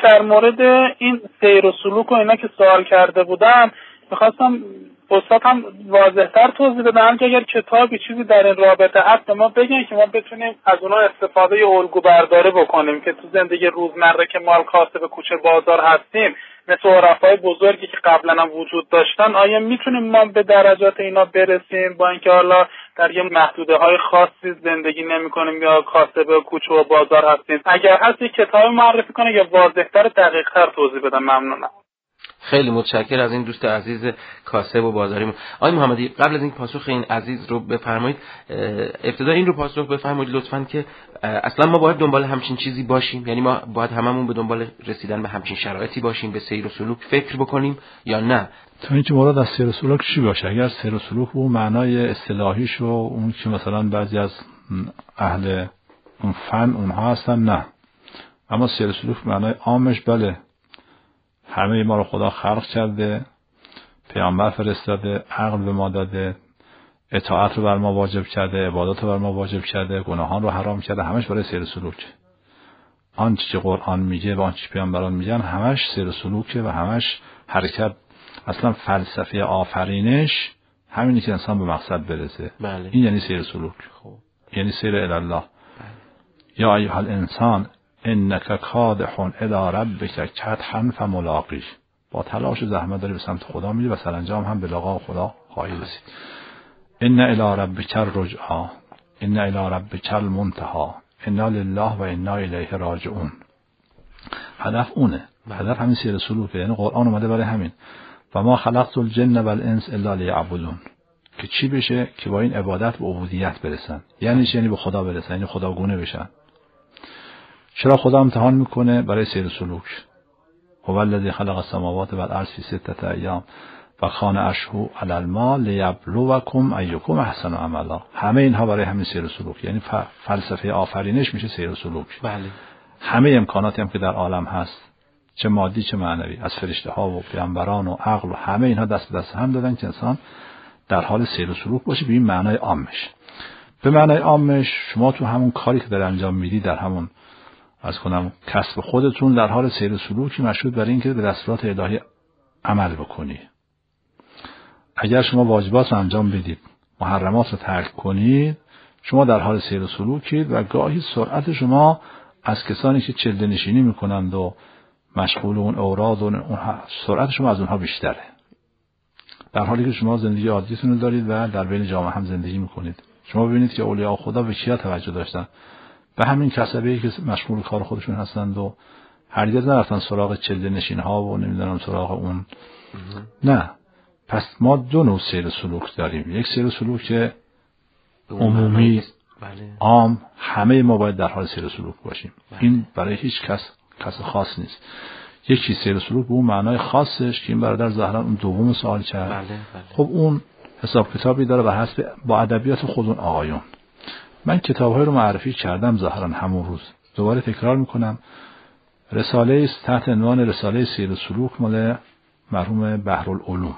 در مورد این سیر و سلوک و اینا که سوال کرده بودم میخواستم استاد هم واضح‌تر توضیح بدن که اگر کتابی چیزی در این رابطه هست ما بگن که ما بتونیم از اونها استفاده الگو برداری بکنیم که تو زندگی روزمره که مال کاسب کوچه بازار هستیم مثل عرفای بزرگی که قبلا هم وجود داشتن، آیا میتونیم ما به درجات اینا برسیم با اینکه حالا در یه محدوده‌های خاصی زندگی نمی‌کنیم یا کاسب کوچه و بازار هستیم؟ اگر هست یک کتاب معرفی کنه یا واضح‌تر دقیق‌تر توضیح بدم ممنونم. خیلی متشکرم از این دوست عزیز کاسب و بازاری. آقای محمدی قبل از این پاسخ این عزیز رو بفرمایید، ابتدا این رو پاسخ بفرمایید لطفاً که اصلا ما باید دنبال همچین چیزی باشیم، یعنی ما باید هممون به دنبال رسیدن به همچین شرایطی باشیم، به سیر و سلوک فکر بکنیم یا نه؟ تا اینکه مراد از سیر و سلوک چی باشه؟ اگر سیر و سلوک اون معنای اصطلاحیش و اون که مثلا بعضی از اهل اون فن اونها هستن، نه. اما سیر و سلوک معنای عامش بله، همه ما رو خدا خلق کرده، پیامبر فرستاده، عقل به ما داده، اطاعت رو بر ما واجب کرده، عبادت رو بر ما واجب کرده، گناهان رو حرام کرده، همش برای سیر و سلوک. آنچه که قرآن میگه و آنچه پیامبران میگن همش سیر و سلوکه و همش حرکت. اصلا فلسفه آفرینش همینی که انسان به مقصد برسه. بله. این یعنی سیر و سلوک. خب. یعنی سیر الی الله. بله. یا ایها الانسان انک کادح الی ربک کدحا فملاقیه. با تلاش و زحمت داری به سمت خدا میری و سرانجام هم به لقا خدا خواهی رسید. ان الی ربک الرجعی ان الی ربک المنتهی انا لله و انا الیه راجعون. هدف اونه. هدف همین سیر سلوکه. یعنی قرآن اومده برای همین. و ما خلقت الجن والانس الا لیعبدون، که چی بشه؟ که با این عبادت و عبودیت برسن. یعنی چی؟ یعنی به خدا برسن، یعنی خداگونه بشن. چرا خدا امتحان میکنه؟ برای سیر سلوک. هو الذی خلق السماوات والارض فی 6 ایام و کان عرشه علی الماء لیبلوکم ایکم احسن عملا. همه اینها برای همین سیر سلوک. یعنی فلسفه آفرینش میشه سیر سلوک. بله. همه امکاناتی هم که در عالم هست، چه مادی چه معنوی، از فرشته ها و پیامبران و عقل و همه اینها دست به دست هم دادن که انسان در حال سیر و سلوک باشه به این معنای عامش. به معنای عامش شما تو همون کاری که در انجام میدی، در همون از کنم کسب خودتون، در حال سیر و سلوکی مشهود برای اینکه به دستورات الهی عمل بکنی. اگر شما واجبات رو انجام بدید، محرمات رو ترک کنید، شما در حال سیر و سلوکید و گاهی سرعت شما از کسانی که چله نشینی میکنند و مشغول اون اوراد و اون سرعت شما از اونها بیشتره، در حالی که شما زندگی عادیتون رو دارید و در بین جامعه هم زندگی میکنید. شما ببینید که اولیاء خدا به چیا توجه داشتن؟ به همین کسبه‌ای که مشغول کار خودشون هستند و هرگز نرفتن سراغ چله نشین ها و نمیدونم سراغ اون. نه. پس ما دو نوع سیر سلوک داریم. یک سیر سلوک عمومی، عام، همه ما باید در حال سیر سلوک باشیم. این برای هیچ کس خاص نیست. یکی سیر سلوک به اون معنای خاصش که این برادر ظاهرا اون دوم سوال کرد. خب اون حساب کتابی داره و حسب با ادبیات خودون آقایون. من کتاب‌های رو معرفی کردم ظاهرا همون روز. دوباره تکرار میکنم. رساله است تحت عنوان رساله سیر سلوک مال مرحوم بحرالعلوم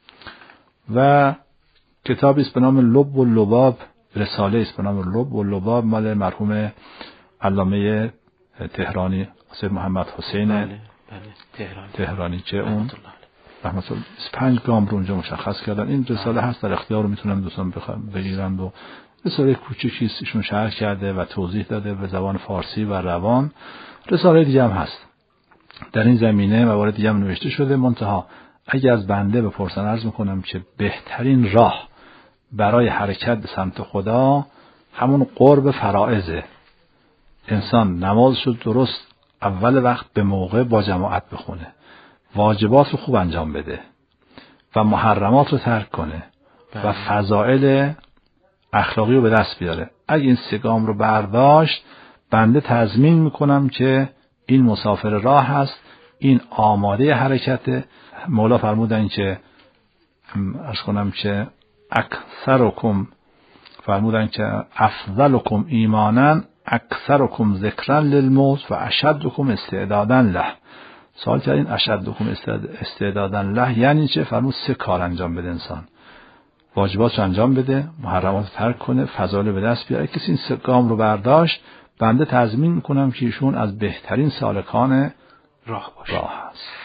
و کتابی است به نام لب و لباب، رساله است به نام لب و لباب مال مرحوم علامه تهرانی سید محمد حسین تهرانی که اون رحمت الله 5 گام رو اونجا مشخص کردن. این رساله هست، در اختیار میتونن دوستان بگیرن و رساله کوچیکی است، ایشون شرح کرده و توضیح داده به زبان فارسی و روان. رساله دیگه هم هست در این زمینه، موارد دیگه هم نوشته شده. منتها اگه از بنده بپرسن عرض میکنم که بهترین راه برای حرکت به سمت خدا همون قرب فرائضه. انسان نمازشو درست اول وقت به موقع با جماعت بخونه، واجبات رو خوب انجام بده و محرمات رو ترک کنه و فضائل اخلاقی رو به دست بیاره. اگه این 3 گام رو برداشت، بنده تضمین میکنم که این مسافر راه هست، این آماده حرکته. مولا فرمودن که عرض کنم که اکثرکم، فرمودن که افضلکم ایمانا اکثرکم ذکرا للموت و اشدکم استعدادا له. سوال کردین اشدکم استعدادا له یعنی چه؟ فرمود 3 کار انجام بده انسان. واجبات رو انجام بده، محرمات رو ترک کنه، فضائل به دست بیاره. کسی این 3 گام رو برداشت، بنده تضمین میکنم که ایشون از بهترین سالکان راه باشه. راه هست.